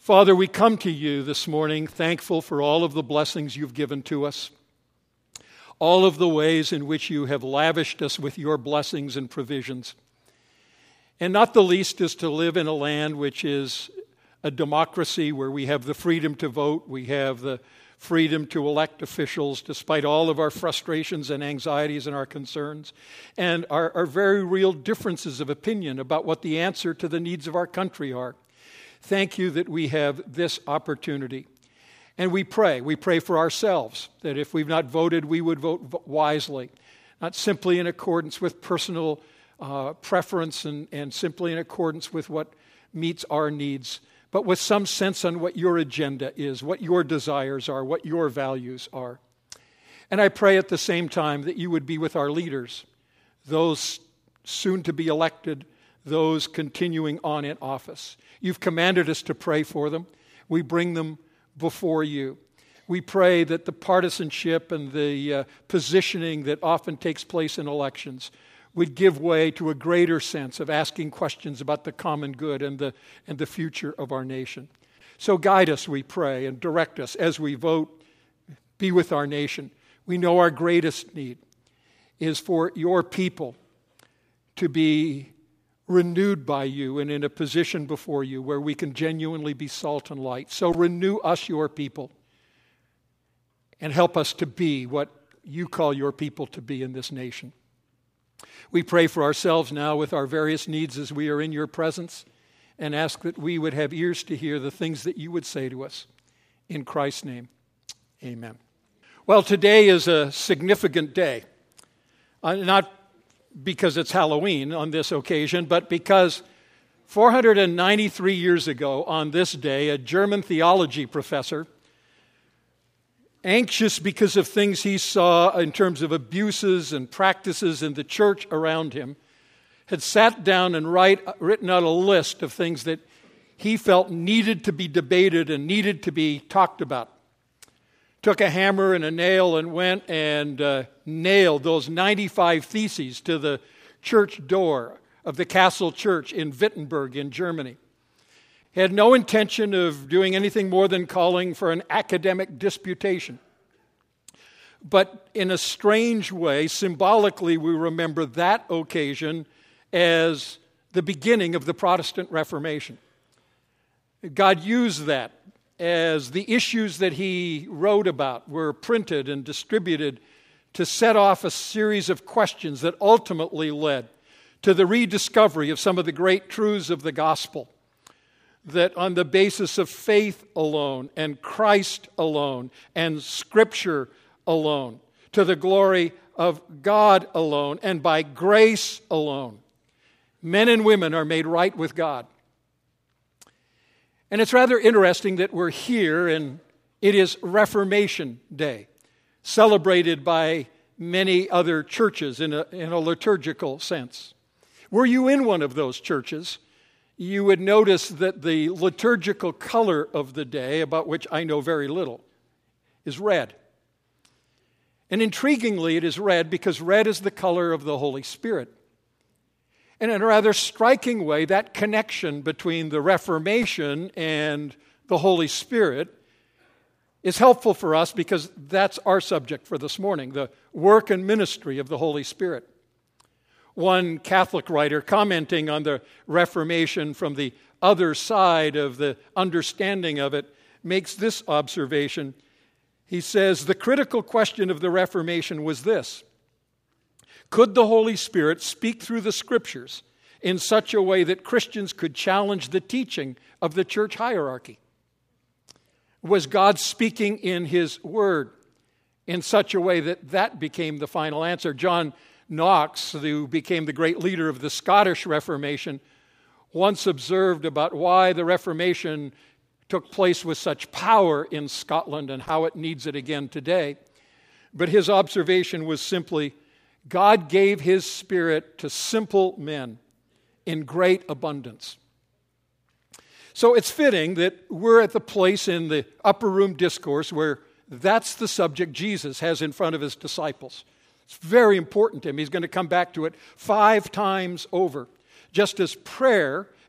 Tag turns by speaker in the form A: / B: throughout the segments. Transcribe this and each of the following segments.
A: Father, we come to you this morning thankful for all of the blessings you've given to us, all of the ways in which you have lavished us with your blessings and provisions. And not the least is to live in a land which is a democracy where we have the freedom to vote, we have the freedom to elect officials despite all of our frustrations and anxieties and our concerns, and our very real differences of opinion about what the answer to the needs of our country are. Thank you that we have this opportunity. And we pray for ourselves, that if we've not voted, we would vote wisely, not simply in accordance with personal preference and simply in accordance with what meets our needs, but with some sense on what your agenda is, what your desires are, what your values are. And I pray at the same time that you would be with our leaders, those soon to be elected, those continuing on in office. You've commanded us to pray for them. We bring them before you. We pray that the partisanship and the positioning that often takes place in elections would give way to a greater sense of asking questions about the common good and the future of our nation. So guide us, we pray, and direct us as we vote. Be with our nation. We know our greatest need is for your people to be renewed by you and in a position before you where we can genuinely be salt and light. So renew us, your people, and help us to be what you call your people to be in this nation. We pray for ourselves now with our various needs as we are in your presence and ask that we would have ears to hear the things that you would say to us. In Christ's name, amen. Well, today is a significant day. Not because it's Halloween on this occasion, but because 493 years ago on this day, a German theology professor, anxious because of things he saw in terms of abuses and practices in the church around him, had sat down and written out a list of things that he felt needed to be debated and needed to be talked about. Took a hammer and a nail and went and nailed those 95 theses to the church door of the Castle Church in Wittenberg in Germany. He had no intention of doing anything more than calling for an academic disputation. But in a strange way, symbolically, we remember that occasion as the beginning of the Protestant Reformation. God used that as the issues that he wrote about were printed and distributed to set off a series of questions that ultimately led to the rediscovery of some of the great truths of the gospel, that on the basis of faith alone and Christ alone and Scripture alone, to the glory of God alone and by grace alone, men and women are made right with God. And it's rather interesting that we're here and it is Reformation Day, celebrated by many other churches in a liturgical sense. Were you in one of those churches, you would notice that the liturgical color of the day, about which I know very little, is red. And intriguingly, it is red because red is the color of the Holy Spirit. And in a rather striking way, that connection between the Reformation and the Holy Spirit is helpful for us because that's our subject for this morning, the work and ministry of the Holy Spirit. One Catholic writer commenting on the Reformation from the other side of the understanding of it makes this observation. He says, the critical question of the Reformation was this: could the Holy Spirit speak through the Scriptures in such a way that Christians could challenge the teaching of the church hierarchy? Was God speaking in His Word in such a way that that became the final answer? John Knox, who became the great leader of the Scottish Reformation, once observed about why the Reformation took place with such power in Scotland and how it needs it again today. But his observation was simply, God gave His Spirit to simple men in great abundance. So it's fitting that we're at the place in the upper room discourse where that's the subject Jesus has in front of His disciples. It's very important to Him. He's going to come back to it 5 times over. Just as prayer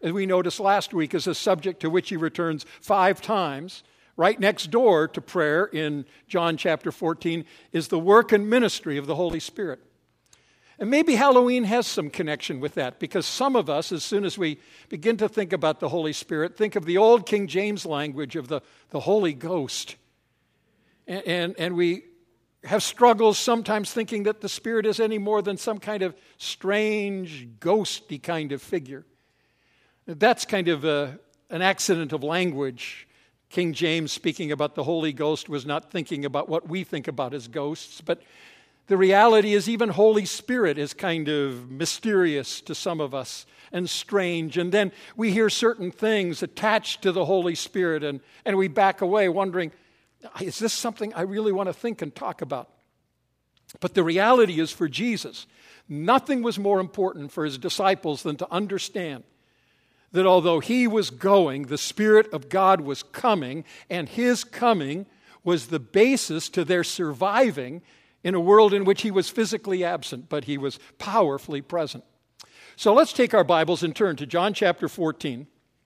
A: as we noticed last week, is a subject to which he returns 5 times. Right next door to prayer in John chapter 14 is the work and ministry of the Holy Spirit. And maybe Halloween has some connection with that, because some of us, as soon as we begin to think about the Holy Spirit, think of the old King James language of the Holy Ghost. And we have struggles sometimes thinking that the Spirit is any more than some kind of strange, ghosty kind of figure. That's kind of an accident of language. King James, speaking about the Holy Ghost, was not thinking about what we think about as ghosts, but the reality is even Holy Spirit is kind of mysterious to some of us and strange. And then we hear certain things attached to the Holy Spirit, and we back away wondering, is this something I really want to think and talk about? But the reality is, for Jesus, nothing was more important for his disciples than to understand that although he was going, the Spirit of God was coming, and his coming was the basis to their surviving in a world in which he was physically absent, but he was powerfully present. So let's take our Bibles and turn to John chapter 14.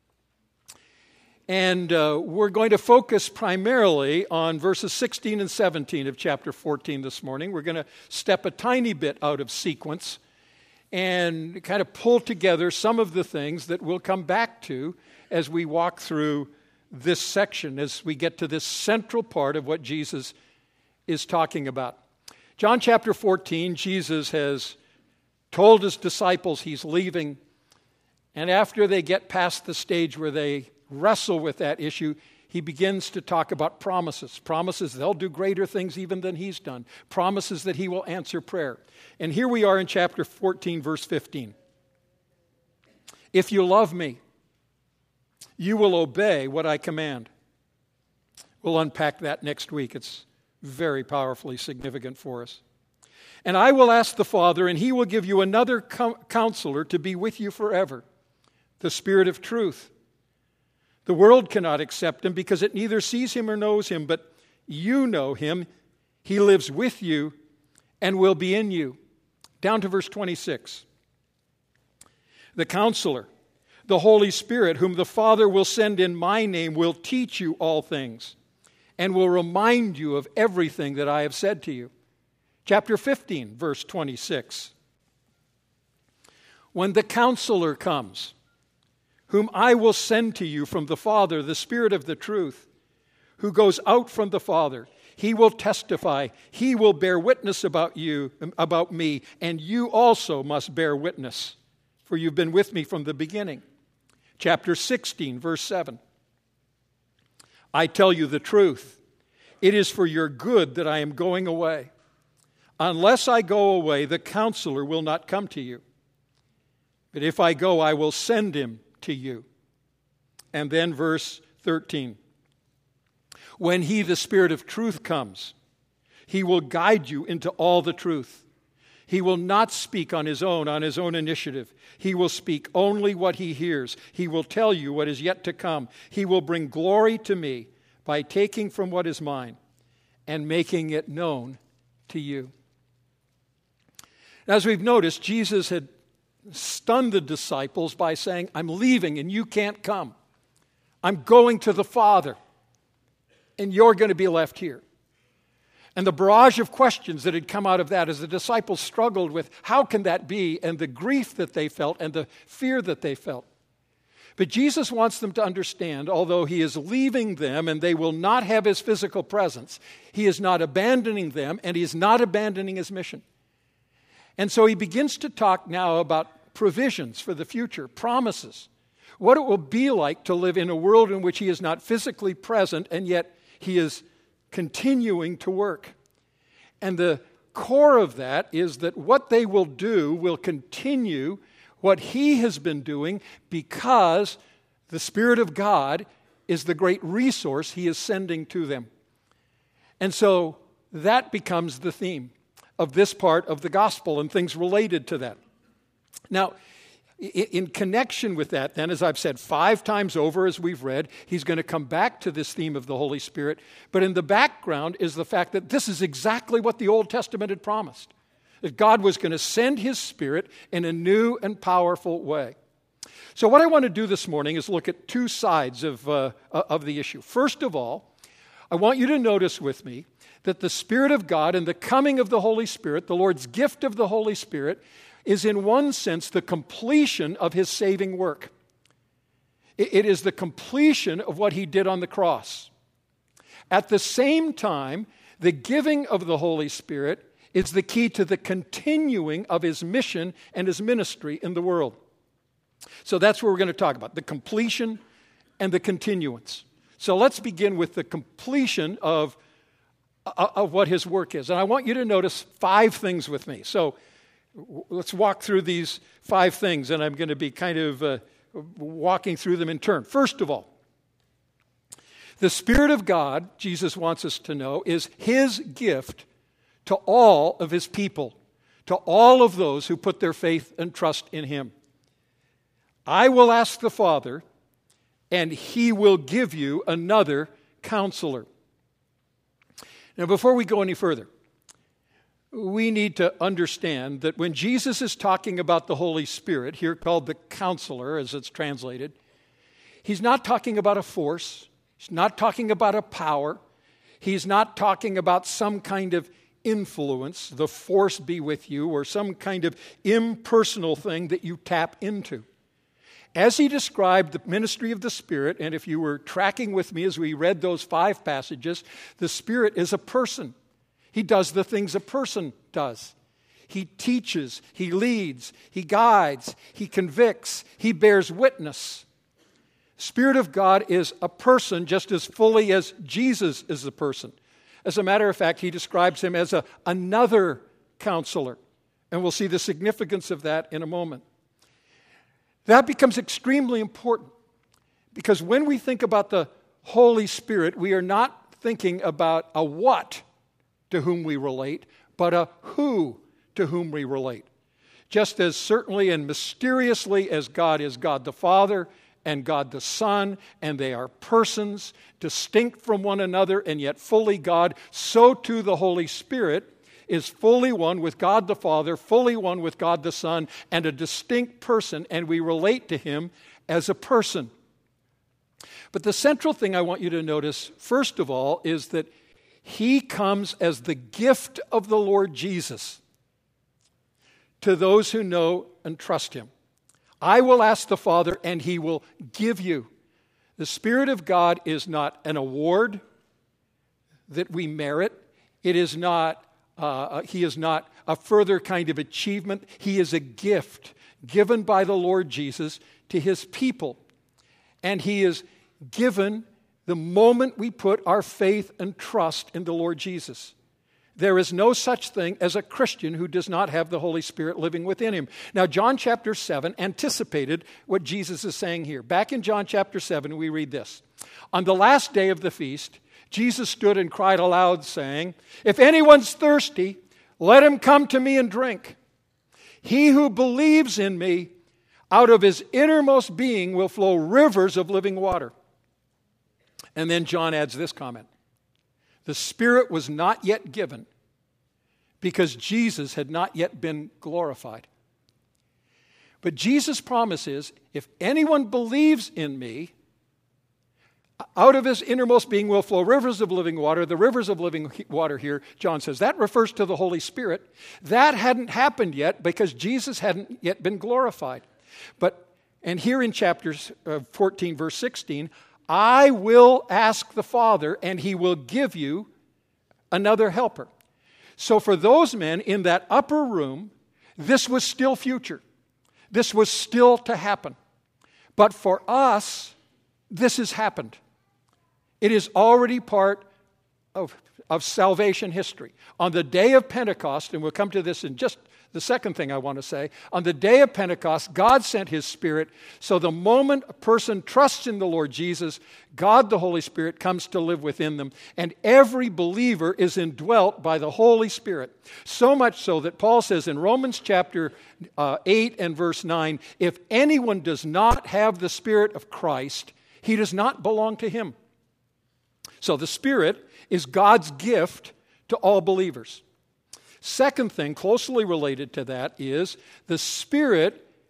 A: And we're going to focus primarily on verses 16 and 17 of chapter 14 this morning. We're going to step a tiny bit out of sequence and kind of pull together some of the things that we'll come back to as we walk through this section, as we get to this central part of what Jesus is talking about. John chapter 14, Jesus has told his disciples he's leaving, and after they get past the stage where they wrestle with that issue, he begins to talk about promises. Promises they'll do greater things even than he's done. Promises that he will answer prayer. And here we are in chapter 14, verse 15. If you love me, you will obey what I command. We'll unpack that next week. It's very powerfully significant for us. And I will ask the Father, and he will give you another counselor to be with you forever, the Spirit of truth. The world cannot accept him because it neither sees him or knows him, but you know him. He lives with you and will be in you. Down to verse 26. The counselor, the Holy Spirit, whom the Father will send in my name, will teach you all things and will remind you of everything that I have said to you. Chapter 15, verse 26. When the counselor comes, whom I will send to you from the Father, the Spirit of the truth, who goes out from the Father, he will testify, he will bear witness about me, and you also must bear witness, for you've been with me from the beginning. Chapter 16, verse 7. I tell you the truth. It is for your good that I am going away. Unless I go away, the counselor will not come to you. But if I go, I will send him to you. And then verse 13. When he, the Spirit of truth, comes, he will guide you into all the truth. He will not speak on his own initiative. He will speak only what he hears. He will tell you what is yet to come. He will bring glory to me by taking from what is mine and making it known to you. As we've noticed, Jesus had stunned the disciples by saying, I'm leaving and you can't come. I'm going to the Father and you're going to be left here. And the barrage of questions that had come out of that as the disciples struggled with how can that be, and the grief that they felt and the fear that they felt. But Jesus wants them to understand, although he is leaving them and they will not have his physical presence, he is not abandoning them and he is not abandoning his mission. And so he begins to talk now about provisions for the future, promises, what it will be like to live in a world in which he is not physically present and yet he is continuing to work. And the core of that is that what they will do will continue what he has been doing because the Spirit of God is the great resource he is sending to them. And so that becomes the theme of this part of the gospel and things related to that. Now, in connection with that, then, as I've said 5 times over as we've read, he's going to come back to this theme of the Holy Spirit. But in the background is the fact that this is exactly what the Old Testament had promised, that God was going to send his Spirit in a new and powerful way. So what I want to do this morning is look at two sides of the issue. First of all, I want you to notice with me that the Spirit of God and the coming of the Holy Spirit, the Lord's gift of the Holy Spirit, is in one sense the completion of His saving work. It is the completion of what He did on the cross. At the same time, the giving of the Holy Spirit is the key to the continuing of His mission and His ministry in the world. So that's what we're going to talk about, the completion and the continuance. So let's begin with the completion of what His work is. And I want you to notice 5 things with me. So let's walk through these 5 things, and I'm going to be kind of walking through them in turn. First of all, the Spirit of God, Jesus wants us to know, is His gift to all of His people, to all of those who put their faith and trust in Him. I will ask the Father, and He will give you another counselor. Now, before we go any further, we need to understand that when Jesus is talking about the Holy Spirit, here called the counselor as it's translated, He's not talking about a force. He's not talking about a power. He's not talking about some kind of influence, the force be with you, or some kind of impersonal thing that you tap into. As He described the ministry of the Spirit, and if you were tracking with me as we read those 5 passages, the Spirit is a person. He does the things a person does. He teaches, He leads, He guides, He convicts, He bears witness. Spirit of God is a person just as fully as Jesus is a person. As a matter of fact, He describes Him as another counselor. And we'll see the significance of that in a moment. That becomes extremely important because when we think about the Holy Spirit, we are not thinking about a what to whom we relate, but a who to whom we relate. Just as certainly and mysteriously as God is God the Father and God the Son, and they are persons distinct from one another and yet fully God, so too the Holy Spirit is fully one with God the Father, fully one with God the Son, and a distinct person, and we relate to Him as a person. But the central thing I want you to notice, first of all, is that He comes as the gift of the Lord Jesus to those who know and trust Him. I will ask the Father, and He will give you. The Spirit of God is not an award that we merit. It is not He is not a further kind of achievement. He is a gift given by the Lord Jesus to His people. And He is given the moment we put our faith and trust in the Lord Jesus. There is no such thing as a Christian who does not have the Holy Spirit living within him. Now, John chapter 7 anticipated what Jesus is saying here. Back in John chapter 7, we read this. On the last day of the feast, Jesus stood and cried aloud, saying, "If anyone's thirsty, let him come to me and drink. He who believes in me, out of his innermost being will flow rivers of living water." And then John adds this comment. The Spirit was not yet given because Jesus had not yet been glorified. But Jesus' promise is, if anyone believes in me, out of his innermost being will flow rivers of living water. The rivers of living water here, John says, that refers to the Holy Spirit. That hadn't happened yet because Jesus hadn't yet been glorified. And here in chapter 14, verse 16, I will ask the Father, and He will give you another helper. So for those men in that upper room, this was still future. This was still to happen. But for us, this has happened. It is already part of salvation history. On the day of Pentecost, and we'll come to this in just the second thing I want to say, on the day of Pentecost, God sent His Spirit, so the moment a person trusts in the Lord Jesus, God the Holy Spirit comes to live within them, and every believer is indwelt by the Holy Spirit. So much so that Paul says in Romans chapter 8 and verse 9, if anyone does not have the Spirit of Christ, he does not belong to Him. So the Spirit is God's gift to all believers. Second thing, closely related to that, is the Spirit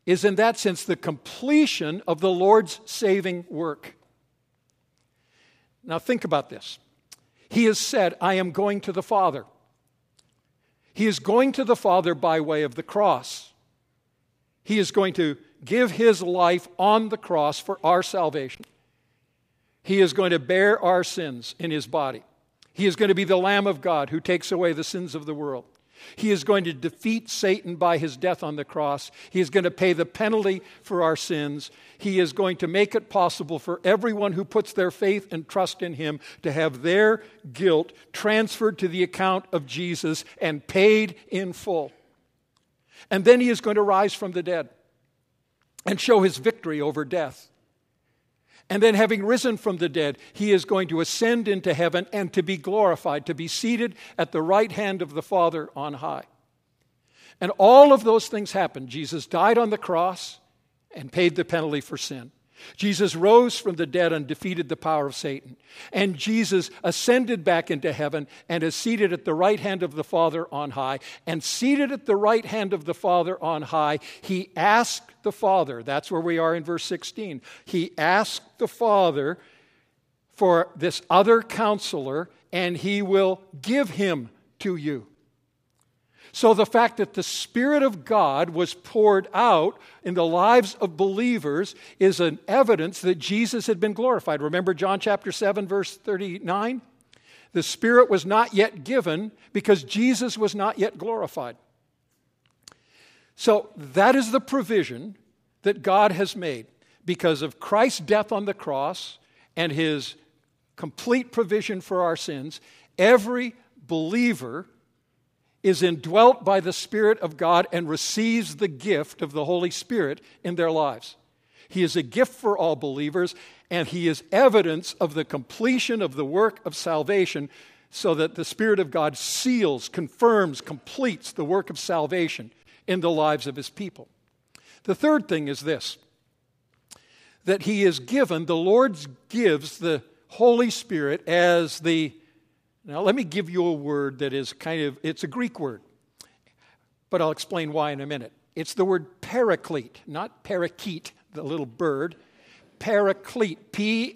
A: is in that sense the completion of the Lord's saving work. Now think about this. He has said, I am going to the Father. He is going to the Father by way of the cross. He is going to give his life on the cross for our salvation. He is going to bear our sins in his body. He is going to be the Lamb of God who takes away the sins of the world. He is going to defeat Satan by his death on the cross. He is going to pay the penalty for our sins. He is going to make it possible for everyone who puts their faith and trust in him to have their guilt transferred to the account of Jesus and paid in full. And then he is going to rise from the dead and show his victory over death. And then having risen from the dead, he is going to ascend into heaven and to be glorified, to be seated at the right hand of the Father on high. And all of those things happened. Jesus died on the cross and paid the penalty for sin. Jesus rose from the dead and defeated the power of Satan. And Jesus ascended back into heaven and is seated at the right hand of the Father on high. And seated at the right hand of the Father on high, he asked the Father, that's where we are in verse 16, he asked the Father for this other counselor, and he will give him to you. So the fact that the Spirit of God was poured out in the lives of believers is an evidence that Jesus had been glorified. Remember John chapter 7, verse 39? The Spirit was not yet given because Jesus was not yet glorified. So that is the provision that God has made because of Christ's death on the cross and his complete provision for our sins. Every believer is indwelt by the Spirit of God and receives the gift of the Holy Spirit in their lives. He is a gift for all believers, and he is evidence of the completion of the work of salvation so that the Spirit of God seals, confirms, completes the work of salvation in the lives of his people. The third thing is this, that he is given, the Lord gives the Holy Spirit as the Now, let me give you a word that is it's a Greek word, but I'll explain why in a minute. It's the word paraclete, not parakeet, the little bird. Paraclete,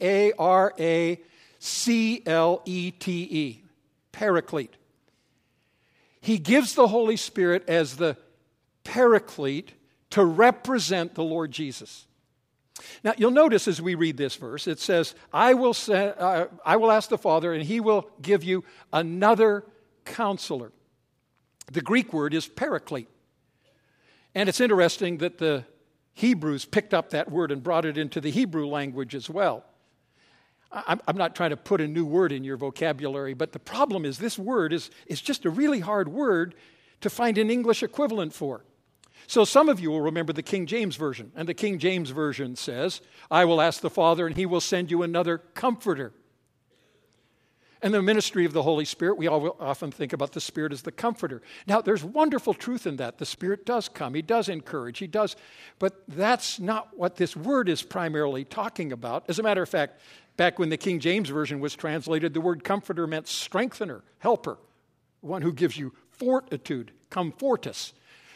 A: P-A-R-A-C-L-E-T-E, paraclete. He gives the Holy Spirit as the paraclete to represent the Lord Jesus. Now, you'll notice as we read this verse, it says, I will ask the Father, and he will give you another counselor. The Greek word is paraclete. And it's interesting that the Hebrews picked up that word and brought it into the Hebrew language as well. I'm not trying to put a new word in your vocabulary, but the problem is this word is just a really hard word to find an English equivalent for. So some of you will remember the King James Version. And the King James Version says, I will ask the Father and he will send you another comforter. And the ministry of the Holy Spirit, we all often think about the Spirit as the comforter. Now, there's wonderful truth in that. The Spirit does come. He does encourage. He does. But that's not what this word is primarily talking about. As a matter of fact, back when the King James Version was translated, the word comforter meant strengthener, helper, one who gives you fortitude, comfortus.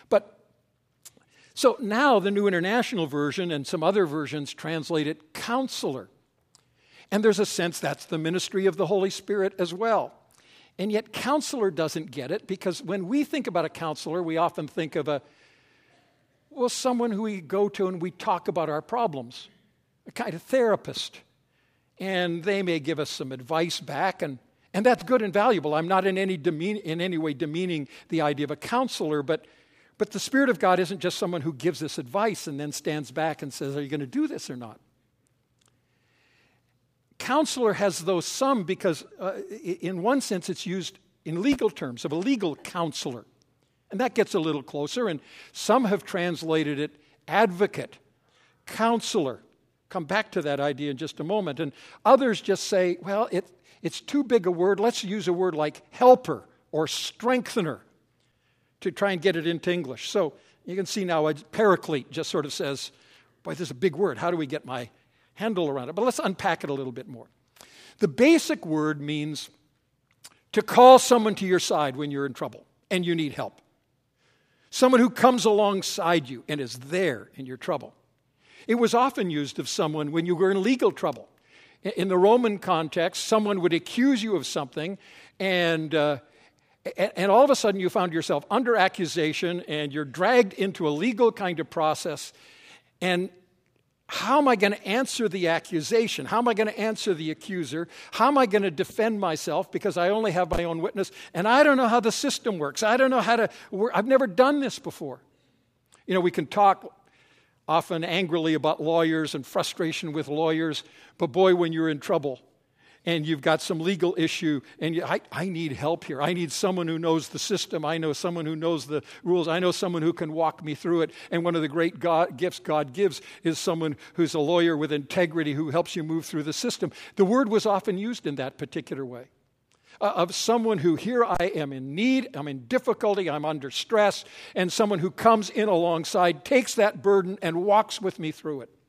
A: So now the New International Version and some other versions translate it counselor. And there's a sense that's the ministry of the Holy Spirit as well. And yet counselor doesn't get it because when we think about a counselor, we often think of someone who we go to and we talk about our problems, a kind of therapist. And they may give us some advice back, and that's good and valuable. I'm not in any way demeaning the idea of a counselor, but the Spirit of God isn't just someone who gives us advice and then stands back and says, are you going to do this or not? Counselor has those some because in one sense it's used in legal terms of a legal counselor. And that gets a little closer. And some have translated it advocate, counselor. Come back to that idea in just a moment. And others just say, well, it's too big a word. Let's use a word like helper or strengthener to try and get it into English. So you can see now a paraclete just sort of says, boy, this is a big word. How do we get my handle around it? But let's unpack it a little bit more. The basic word means to call someone to your side when you're in trouble and you need help. someone who comes alongside you and is there in your trouble. It was often used of someone when you were in legal trouble. In the Roman context, someone would accuse you of something, and all of a sudden you found yourself under accusation, and you're dragged into a legal kind of process. And how am I going to answer the accusation? How am I going to answer the accuser? How am I going to defend myself because I only have my own witness? And I don't know how the system works. I don't know how to work. I've never done this before. You know, we can talk often angrily about lawyers and frustration with lawyers, but boy, when you're in trouble and you've got some legal issue and I need help here. I need someone who knows the system. I know someone who knows the rules. I know someone who can walk me through it. And one of the great gifts God gives is someone who's a lawyer with integrity who helps you move through the system. The word was often used in that particular way. Of someone who, here I am in need, I'm in difficulty, I'm under stress, and someone who comes in alongside, takes that burden, and walks with me through it.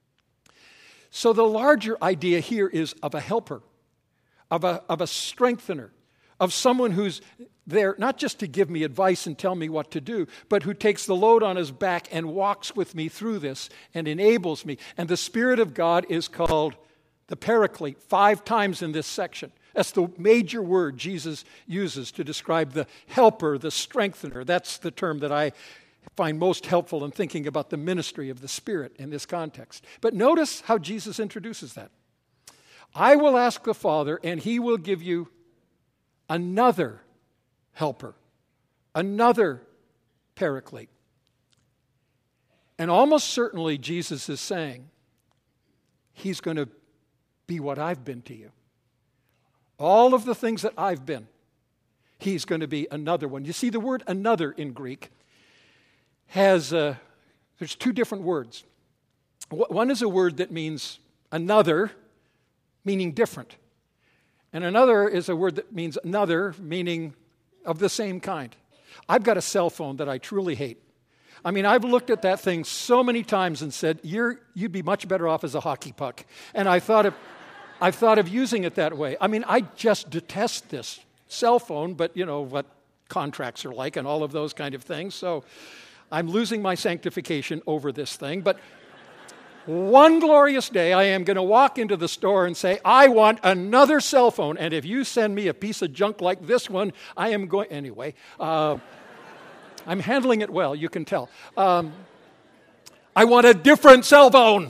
A: So the larger idea here is of a helper, of a strengthener, of someone who's there not just to give me advice and tell me what to do, but who takes the load on his back and walks with me through this and enables me. And the Spirit of God is called the Paraclete 5 times in this section. That's the major word Jesus uses to describe the helper, the strengthener. That's the term that I find most helpful in thinking about the ministry of the Spirit in this context. But notice how Jesus introduces that. I will ask the Father, and He will give you another helper, another Paraclete. And almost certainly Jesus is saying, He's going to be what I've been to you. All of the things that I've been, He's going to be another one. You see, the word another in Greek has, there's 2 different words. One is a word that means another, meaning different. And another is a word that means another, meaning of the same kind. I've got a cell phone that I truly hate. I mean, I've looked at that thing so many times and said, you'd be much better off as a hockey puck. And I've thought of using it that way. I mean, I just detest this cell phone, but you know what contracts are like and all of those kind of things. So I'm losing my sanctification over this thing. But one glorious day, I am going to walk into the store and say, I want another cell phone. And if you send me a piece of junk like this one, I am going... Anyway, I'm handling it well, you can tell. I want a different cell phone.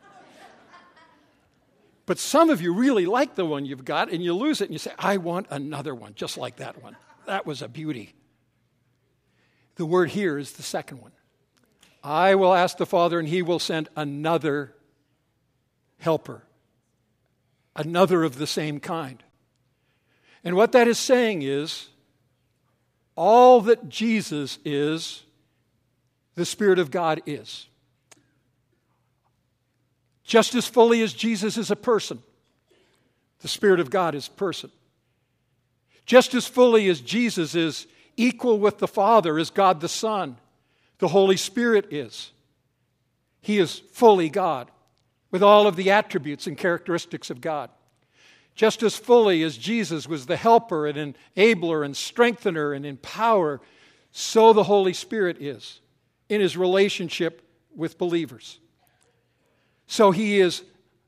A: But some of you really like the one you've got, and you lose it, and you say, I want another one, just like that one. That was a beauty. The word here is the second one. I will ask the Father, and He will send another helper, another of the same kind. And what that is saying is, all that Jesus is, the Spirit of God is. Just as fully as Jesus is a person, the Spirit of God is a person. Just as fully as Jesus is equal with the Father as God the Son, the Holy Spirit is. He is fully God, with all of the attributes and characteristics of God. Just as fully as Jesus was the helper and enabler and strengthener and empower, so the Holy Spirit is in His relationship with believers. So He is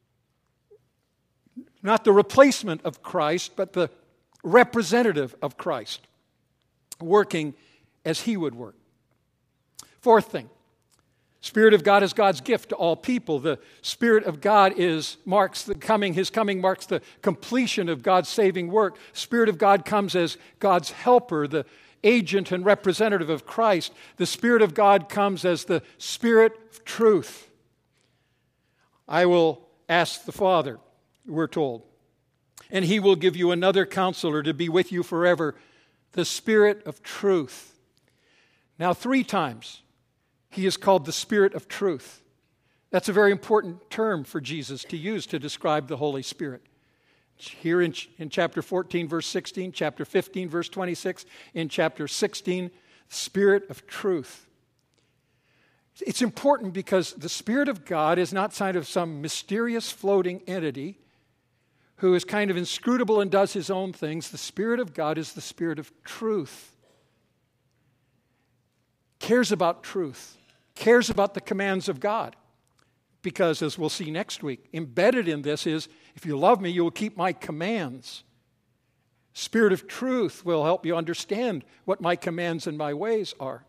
A: not the replacement of Christ, but the representative of Christ, working as He would work. Fourth thing, Spirit of God is God's gift to all people. The Spirit of God His coming marks the completion of God's saving work. Spirit of God comes as God's helper, the agent and representative of Christ. The Spirit of God comes as the Spirit of truth. I will ask the Father, we're told, and He will give you another counselor to be with you forever, the Spirit of truth. Now, 3 times He is called the Spirit of truth. That's a very important term for Jesus to use to describe the Holy Spirit. Here in chapter 14, verse 16, chapter 15, verse 26, in chapter 16, Spirit of truth. It's important because the Spirit of God is not kind of some mysterious floating entity who is kind of inscrutable and does His own things. The Spirit of God is the Spirit of truth. cares about truth, cares about the commands of God. Because, as we'll see next week, embedded in this is, if you love me, you will keep my commands. Spirit of truth will help you understand what my commands and my ways are.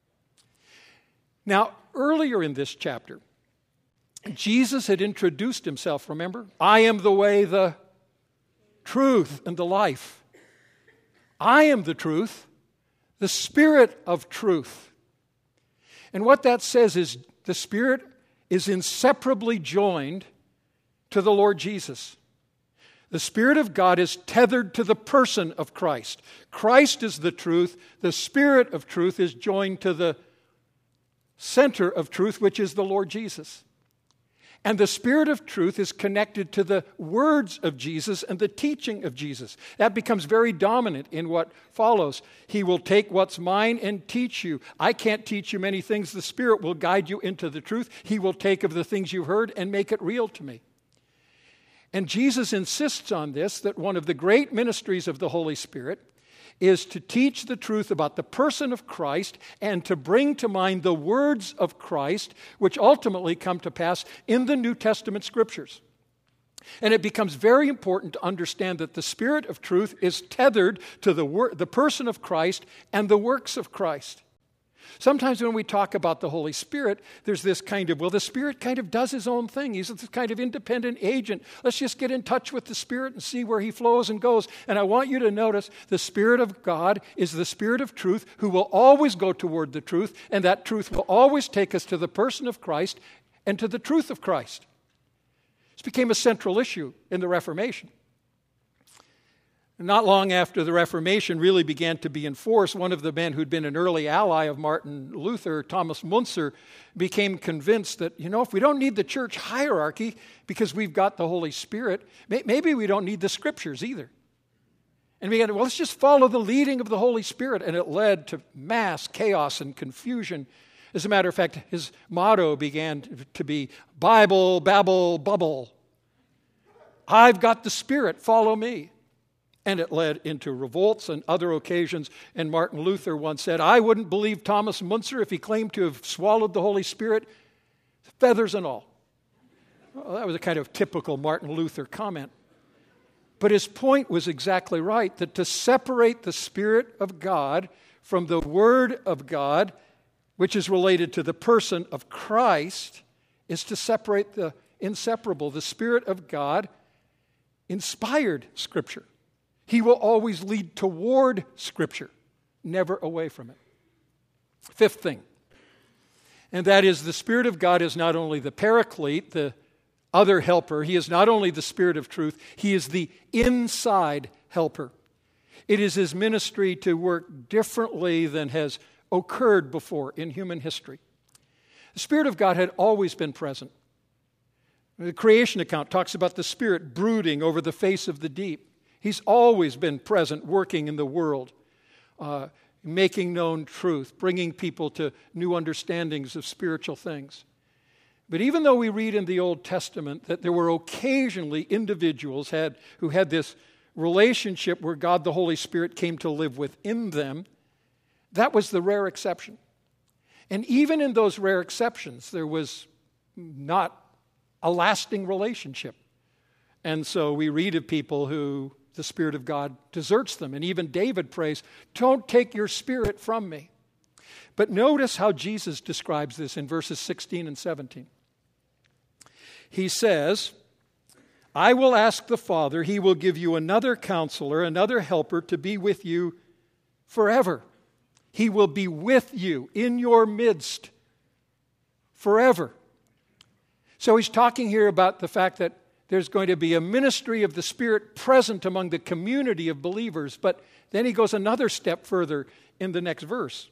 A: Now, earlier in this chapter, Jesus had introduced himself, remember? I am the way, the truth, and the life. I am the truth, the Spirit of truth. And what that says is the Spirit is inseparably joined to the Lord Jesus. The Spirit of God is tethered to the person of Christ. Christ is the truth. The Spirit of truth is joined to the center of truth, which is the Lord Jesus. And the Spirit of truth is connected to the words of Jesus and the teaching of Jesus. That becomes very dominant in what follows. He will take what's mine and teach you. I can't teach you many things. The Spirit will guide you into the truth. He will take of the things you heard and make it real to me. And Jesus insists on this, that one of the great ministries of the Holy Spirit is to teach the truth about the person of Christ and to bring to mind the words of Christ, which ultimately come to pass in the New Testament scriptures. And it becomes very important to understand that the Spirit of truth is tethered to the person of Christ and the works of Christ. Sometimes when we talk about the Holy Spirit, there's this kind of, well, the Spirit kind of does his own thing. He's this kind of independent agent. Let's just get in touch with the Spirit and see where he flows and goes. And I want you to notice the Spirit of God is the Spirit of truth who will always go toward the truth, and that truth will always take us to the person of Christ and to the truth of Christ. This became a central issue in the Reformation. Not long after the Reformation really began to be enforced, one of the men who'd been an early ally of Martin Luther, Thomas Müntzer, became convinced that, if we don't need the church hierarchy because we've got the Holy Spirit, maybe we don't need the Scriptures either. And we began, let's just follow the leading of the Holy Spirit. And it led to mass chaos and confusion. As a matter of fact, his motto began to be Bible, Babble, Bubble. I've got the Spirit, follow me. And it led into revolts and other occasions. And Martin Luther once said, I wouldn't believe Thomas Müntzer if he claimed to have swallowed the Holy Spirit, feathers and all. Well, that was a kind of typical Martin Luther comment. But his point was exactly right, that to separate the Spirit of God from the Word of God, which is related to the person of Christ, is to separate the inseparable. The Spirit of God inspired Scripture. He will always lead toward Scripture, never away from it. Fifth thing, and that is the Spirit of God is not only the Paraclete, the other helper. He is not only the Spirit of truth, he is the inside helper. It is his ministry to work differently than has occurred before in human history. The Spirit of God had always been present. The creation account talks about the Spirit brooding over the face of the deep. He's always been present, working in the world, making known truth, bringing people to new understandings of spiritual things. But even though we read in the Old Testament that there were occasionally individuals who had this relationship where God the Holy Spirit came to live within them, that was the rare exception. And even in those rare exceptions, there was not a lasting relationship. And so we read of people who the Spirit of God deserts them. And even David prays, don't take your Spirit from me. But notice how Jesus describes this in verses 16 and 17. He says, I will ask the Father, he will give you another counselor, another helper to be with you forever. He will be with you in your midst forever. So he's talking here about the fact that there's going to be a ministry of the Spirit present among the community of believers. But then he goes another step further in the next verse.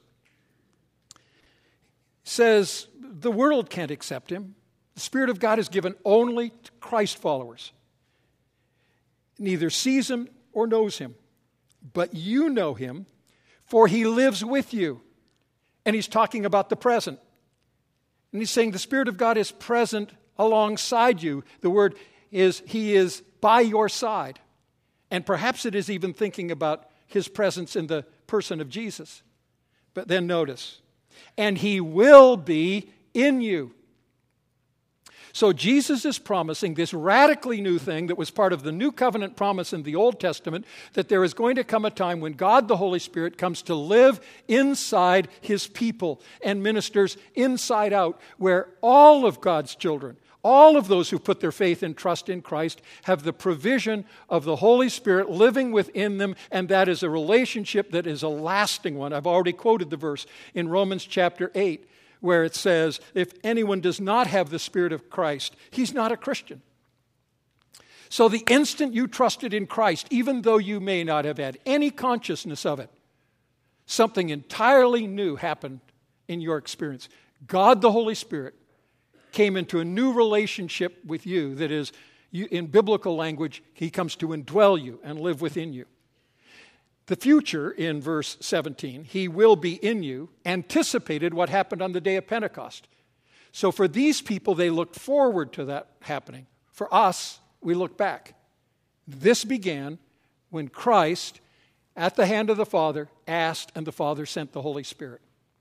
A: He says, the world can't accept him. The Spirit of God is given only to Christ followers. Neither sees him or knows him. But you know him, for he lives with you. And he's talking about the present. And he's saying the Spirit of God is present alongside you. The word is he is by your side. And perhaps it is even thinking about his presence in the person of Jesus. But then notice, and He will be in you. So Jesus is promising this radically new thing that was part of the new covenant promise in the Old Testament, that there is going to come a time when God the Holy Spirit comes to live inside His people and ministers inside out, where all of God's children, all of those who put their faith and trust in Christ, have the provision of the Holy Spirit living within them, and that is a relationship that is a lasting one. I've already quoted the verse in Romans chapter 8, where it says, if anyone does not have the Spirit of Christ, he's not a Christian. So the instant you trusted in Christ, even though you may not have had any consciousness of it, something entirely new happened in your experience. God the Holy Spirit came into a new relationship with you that is, in biblical language, He comes to indwell you and live within you. The future, in verse 17, He will be in you, anticipated what happened on the day of Pentecost. So for these people, they looked forward to that happening. For us, we look back. This began when Christ, at the hand of the Father, asked, and the Father sent the Holy Spirit.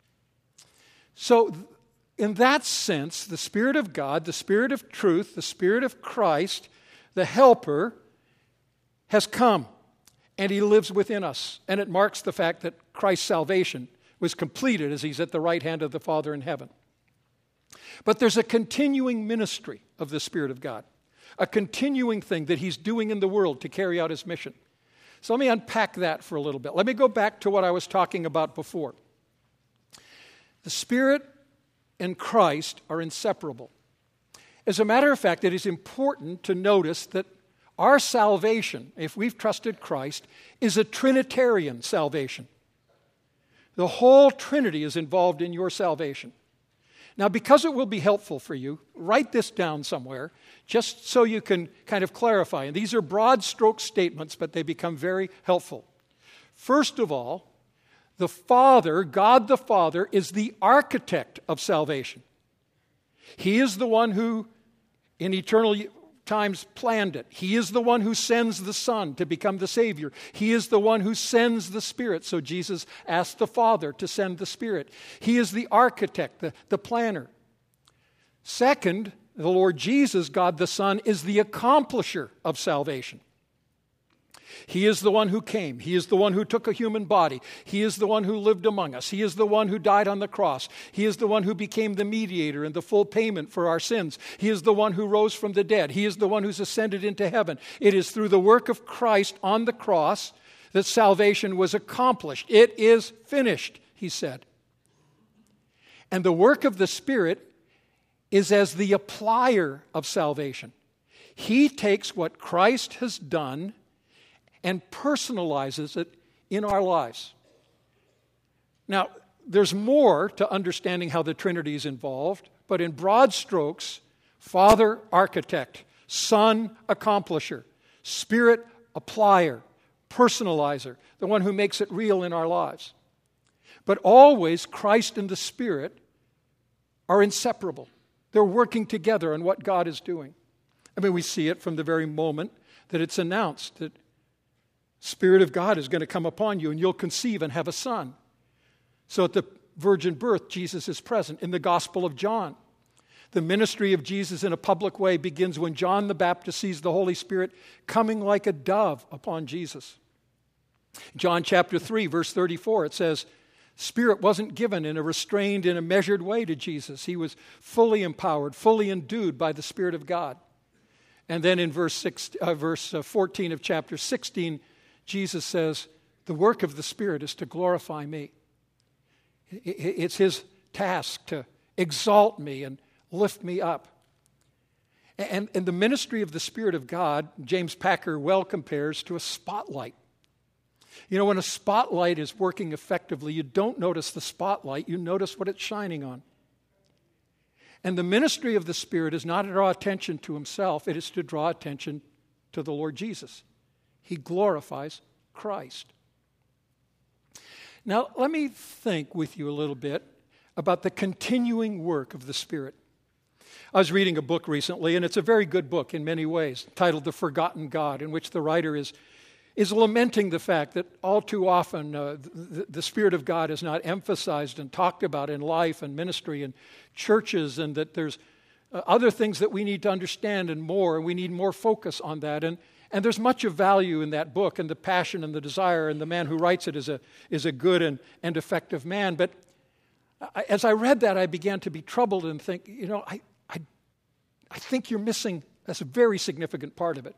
A: So in that sense, the Spirit of God, the Spirit of truth, the Spirit of Christ, the Helper, has come. And He lives within us. And it marks the fact that Christ's salvation was completed as He's at the right hand of the Father in heaven. But there's a continuing ministry of the Spirit of God, a continuing thing that He's doing in the world to carry out His mission. So let me unpack that for a little bit. Let me go back to what I was talking about before. The Spirit and Christ are inseparable. As a matter of fact, it is important to notice that our salvation, if we've trusted Christ, is a Trinitarian salvation. The whole Trinity is involved in your salvation. Now, because it will be helpful for you, write this down somewhere, just so you can kind of clarify. And these are broad stroke statements, but they become very helpful. First of all, the Father, God the Father, is the architect of salvation. He is the one who, in eternal times, planned it. He is the one who sends the Son to become the Savior. He is the one who sends the Spirit. So Jesus asked the Father to send the Spirit. He is the architect, the planner. Second, the Lord Jesus, God the Son, is the accomplisher of salvation. He is the one who came. He is the one who took a human body. He is the one who lived among us. He is the one who died on the cross. He is the one who became the mediator and the full payment for our sins. He is the one who rose from the dead. He is the one who's ascended into heaven. It is through the work of Christ on the cross that salvation was accomplished. It is finished, He said. And the work of the Spirit is as the applier of salvation. He takes what Christ has done and personalizes it in our lives. Now, there's more to understanding how the Trinity is involved, but in broad strokes, Father, architect, Son, accomplisher, Spirit, applier, personalizer, the one who makes it real in our lives. But always, Christ and the Spirit are inseparable. They're working together on what God is doing. I mean, we see it from the very moment that it's announced that Spirit of God is going to come upon you and you'll conceive and have a son. So at the virgin birth, Jesus is present. In the Gospel of John, the ministry of Jesus in a public way begins when John the Baptist sees the Holy Spirit coming like a dove upon Jesus. John chapter 3, verse 34, it says, Spirit wasn't given in a restrained, in a measured way to Jesus. He was fully empowered, fully endued by the Spirit of God. And then in verse 14 of chapter 16, Jesus says, the work of the Spirit is to glorify me. It's His task to exalt me and lift me up. And the ministry of the Spirit of God, James Packer well compares to a spotlight. You know, when a spotlight is working effectively, you don't notice the spotlight, you notice what it's shining on. And the ministry of the Spirit is not to draw attention to Himself, it is to draw attention to the Lord Jesus. He glorifies Christ. Now, let me think with you a little bit about the continuing work of the Spirit. I was reading a book recently, and it's a very good book in many ways, titled The Forgotten God, in which the writer is is lamenting the fact that all too often the Spirit of God is not emphasized and talked about in life and ministry and churches, and that there's other things that we need to understand and we need more focus on that. And there's much of value in that book, and the passion and the desire, and the man who writes it is a good and effective man. But as I read that, I began to be troubled and think, I think you're missing a very significant part of it.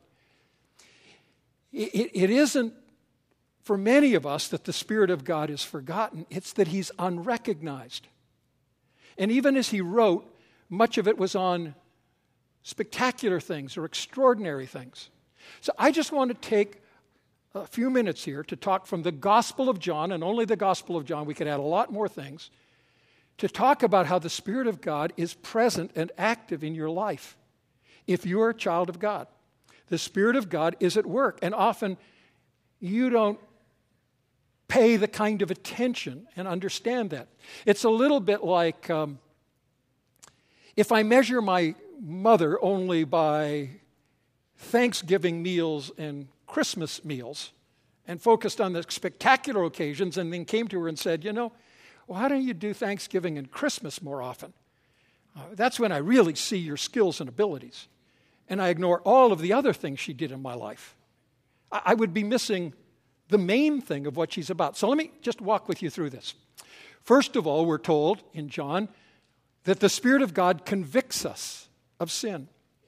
A: It isn't for many of us that the Spirit of God is forgotten. It's that He's unrecognized. And even as he wrote, much of it was on spectacular things or extraordinary things. So I just want to take a few minutes here to talk from the Gospel of John, and only the Gospel of John. We could add a lot more things, to talk about how the Spirit of God is present and active in your life if you are a child of God. The Spirit of God is at work, and often you don't pay the kind of attention and understand that. It's a little bit like if I measure my mother only by Thanksgiving meals and Christmas meals and focused on the spectacular occasions, and then came to her and said, why don't you do Thanksgiving and Christmas more often? That's when I really see your skills and abilities. And I ignore all of the other things she did in my life. I would be missing the main thing of what she's about. So let me just walk with you through this. First of all, we're told in John that the Spirit of God convicts us of sin.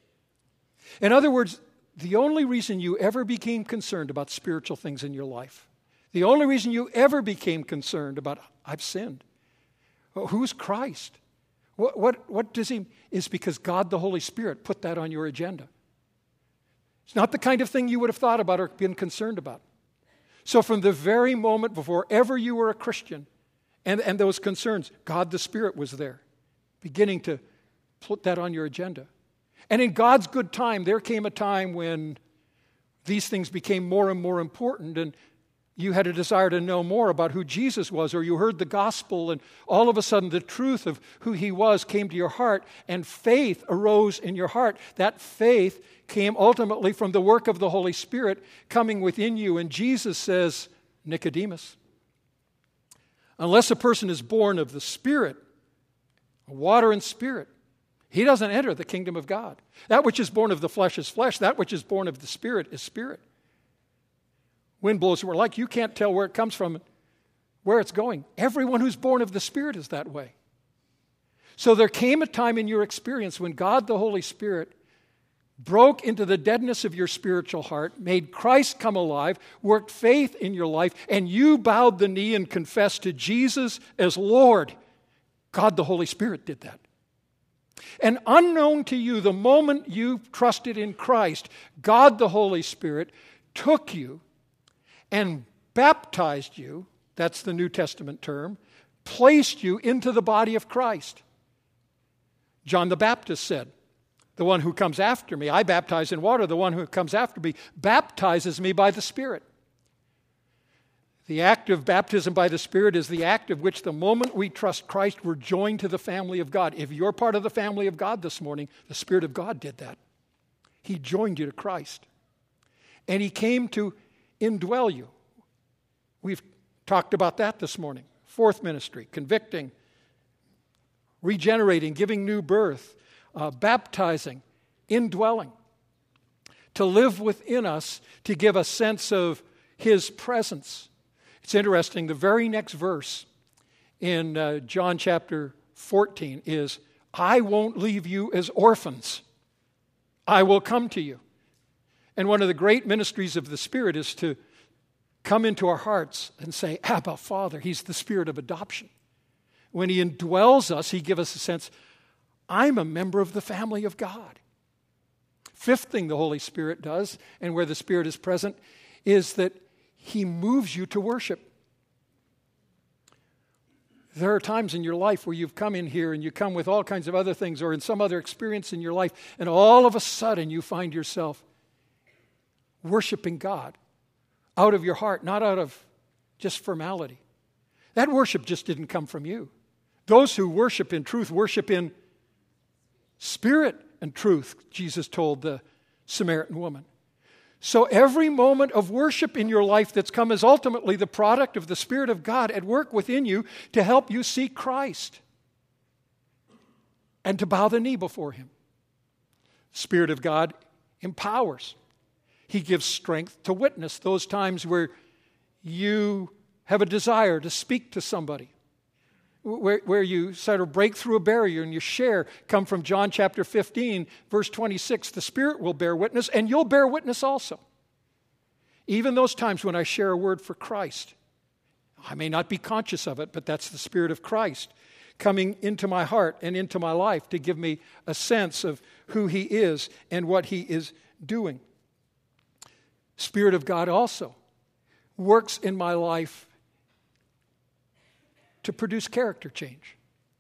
A: In other words, the only reason you ever became concerned about spiritual things in your life, the only reason you ever became concerned about, I've sinned. Well, who's Christ? What does he, is because God the Holy Spirit put that on your agenda. It's not the kind of thing you would have thought about or been concerned about. So from the very moment before ever you were a Christian and those concerns, God the Spirit was there, beginning to put that on your agenda. And in God's good time, there came a time when these things became more and more important, and you had a desire to know more about who Jesus was, or you heard the gospel, and all of a sudden the truth of who he was came to your heart, and faith arose in your heart. That faith came ultimately from the work of the Holy Spirit coming within you. And Jesus says, Nicodemus, unless a person is born of the Spirit, water and Spirit, he doesn't enter the kingdom of God. That which is born of the flesh is flesh. That which is born of the Spirit is spirit. Wind blows where like you can't tell where it comes from, where it's going. Everyone who's born of the Spirit is that way. So there came a time in your experience when God the Holy Spirit broke into the deadness of your spiritual heart, made Christ come alive, worked faith in your life, and you bowed the knee and confessed to Jesus as Lord. God the Holy Spirit did that. And unknown to you, the moment you trusted in Christ, God the Holy Spirit took you and baptized you, that's the New Testament term, placed you into the body of Christ. John the Baptist said, the one who comes after me, I baptize in water, the one who comes after me baptizes me by the Spirit. The act of baptism by the Spirit is the act of which the moment we trust Christ, we're joined to the family of God. If you're part of the family of God this morning, the Spirit of God did that. He joined you to Christ. And He came to indwell you. We've talked about that this morning. Fourth ministry, convicting, regenerating, giving new birth, baptizing, indwelling. To live within us, to give a sense of His presence. It's interesting, the very next verse in John chapter 14 is, I won't leave you as orphans. I will come to you. And one of the great ministries of the Spirit is to come into our hearts and say, Abba, Father. He's the Spirit of adoption. When He indwells us, He gives us a sense, I'm a member of the family of God. Fifth thing the Holy Spirit does, and where the Spirit is present, is that He moves you to worship. There are times in your life where you've come in here and you come with all kinds of other things or in some other experience in your life, and all of a sudden you find yourself worshiping God out of your heart, not out of just formality. That worship just didn't come from you. Those who worship in truth worship in spirit and truth, Jesus told the Samaritan woman. So every moment of worship in your life that's come is ultimately the product of the Spirit of God at work within you to help you see Christ and to bow the knee before Him. The Spirit of God empowers. He gives strength to witness those times where you have a desire to speak to somebody, where you sort of break through a barrier and you share, come from John chapter 15, verse 26. The Spirit will bear witness, and you'll bear witness also. Even those times when I share a word for Christ, I may not be conscious of it, but that's the Spirit of Christ coming into my heart and into my life to give me a sense of who He is and what He is doing. Spirit of God also works in my life to produce character change.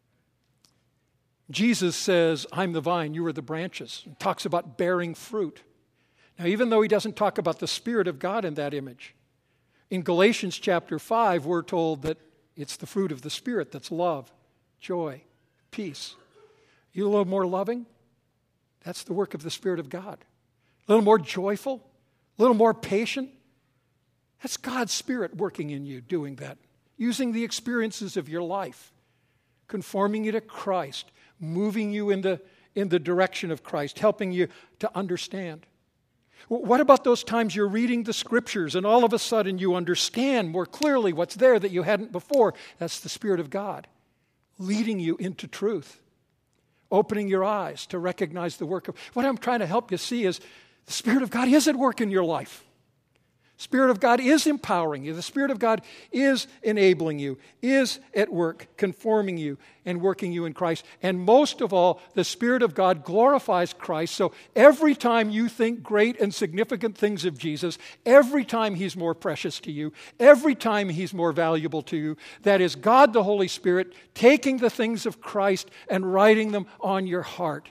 A: Jesus says, I'm the vine, you are the branches. He talks about bearing fruit. Now, even though he doesn't talk about the Spirit of God in that image, in Galatians chapter 5, we're told that it's the fruit of the Spirit that's love, joy, peace. You a little more loving? That's the work of the Spirit of God. A little more joyful? A little more patient? That's God's Spirit working in you, doing that. Using the experiences of your life, conforming you to Christ, moving you in the direction of Christ, helping you to understand. What about those times you're reading the Scriptures and all of a sudden you understand more clearly what's there that you hadn't before? That's the Spirit of God leading you into truth, opening your eyes to recognize the work of... What I'm trying to help you see is the Spirit of God is at work in your life. Spirit of God is empowering you. The Spirit of God is enabling you, is at work, conforming you and working you in Christ. And most of all, the Spirit of God glorifies Christ. So every time you think great and significant things of Jesus, every time He's more precious to you, every time He's more valuable to you, that is God the Holy Spirit taking the things of Christ and writing them on your heart.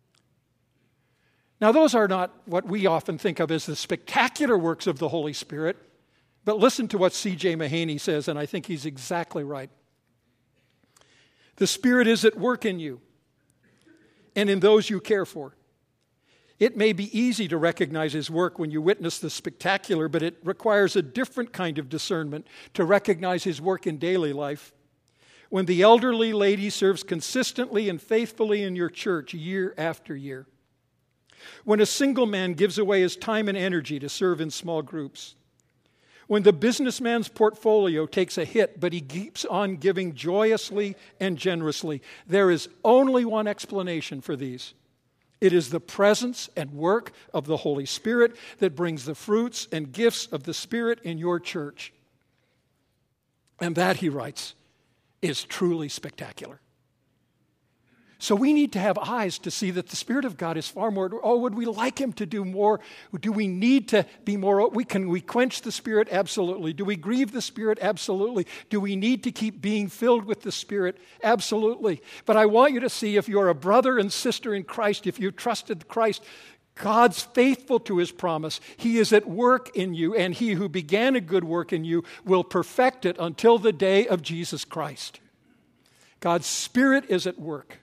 A: Now, those are not what we often think of as the spectacular works of the Holy Spirit, but listen to what C.J. Mahaney says, and I think he's exactly right. The Spirit is at work in you and in those you care for. It may be easy to recognize His work when you witness the spectacular, but it requires a different kind of discernment to recognize His work in daily life. When the elderly lady serves consistently and faithfully in your church year after year. When a single man gives away his time and energy to serve in small groups. When the businessman's portfolio takes a hit, but he keeps on giving joyously and generously. There is only one explanation for these. It is the presence and work of the Holy Spirit that brings the fruits and gifts of the Spirit in your church. And that, he writes, is truly spectacular. So we need to have eyes to see that the Spirit of God is far more. Oh, would we like Him to do more? Do we need to be more? Can we quench the Spirit? Absolutely. Do we grieve the Spirit? Absolutely. Do we need to keep being filled with the Spirit? Absolutely. But I want you to see, if you're a brother and sister in Christ, if you've trusted Christ, God's faithful to His promise. He is at work in you, and He who began a good work in you will perfect it until the day of Jesus Christ. God's Spirit is at work.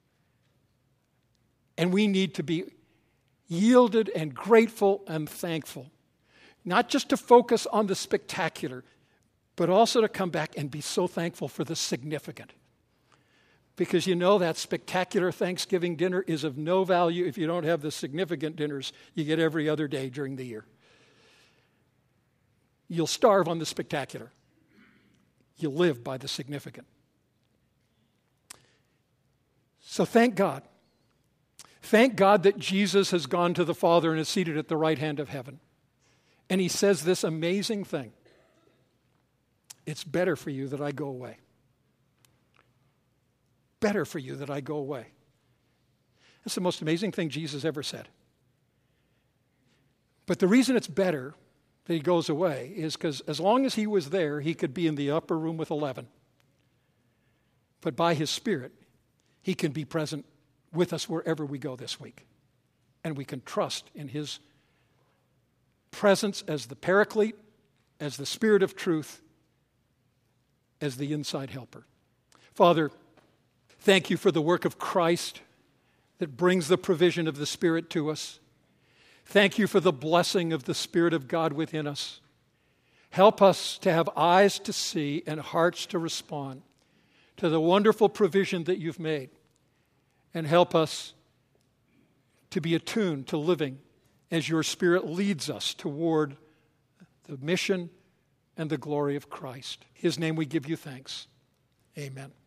A: And we need to be yielded and grateful and thankful. Not just to focus on the spectacular, but also to come back and be so thankful for the significant. Because you know that spectacular Thanksgiving dinner is of no value if you don't have the significant dinners you get every other day during the year. You'll starve on the spectacular. You'll live by the significant. So thank God. Thank God that Jesus has gone to the Father and is seated at the right hand of heaven. And He says this amazing thing. It's better for you that I go away. Better for you that I go away. That's the most amazing thing Jesus ever said. But the reason it's better that He goes away is because as long as He was there, He could be in the upper room with 11. But by His Spirit, He can be present with us wherever we go this week. And we can trust in His presence as the Paraclete, as the Spirit of truth, as the inside helper. Father, thank You for the work of Christ that brings the provision of the Spirit to us. Thank you for the blessing of the Spirit of God within us. Help us to have eyes to see and hearts to respond to the wonderful provision that you've made. And help us to be attuned to living as your Spirit leads us toward the mission and the glory of Christ. In His name we give you thanks. Amen.